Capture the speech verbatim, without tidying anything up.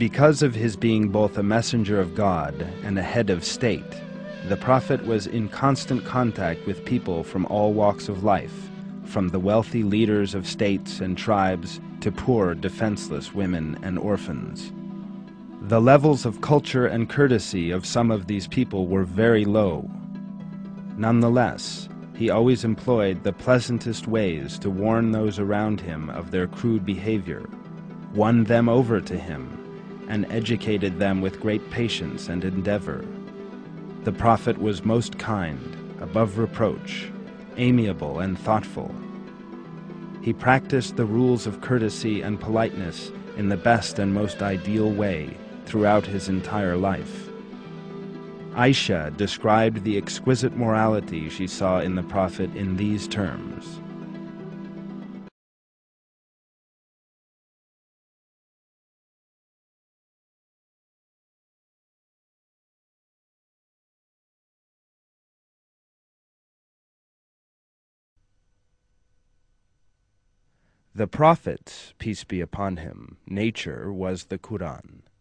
Because of his being both a messenger of God and a head of state, the Prophet was in constant contact with people from all walks of life, from the wealthy leaders of states and tribes to poor, defenseless women and orphans. The levels of culture and courtesy of some of these people were very low. Nonetheless, he always employed the pleasantest ways to warn those around him of their crude behavior, won them over to him, and educated them with great patience and endeavor. The Prophet was most kind, above reproach, amiable and thoughtful. He practiced the rules of courtesy and politeness in the best and most ideal way throughout his entire life. Aisha described the exquisite morality she saw in the Prophet in these terms. The Prophet, peace be upon him, nature was the Quran.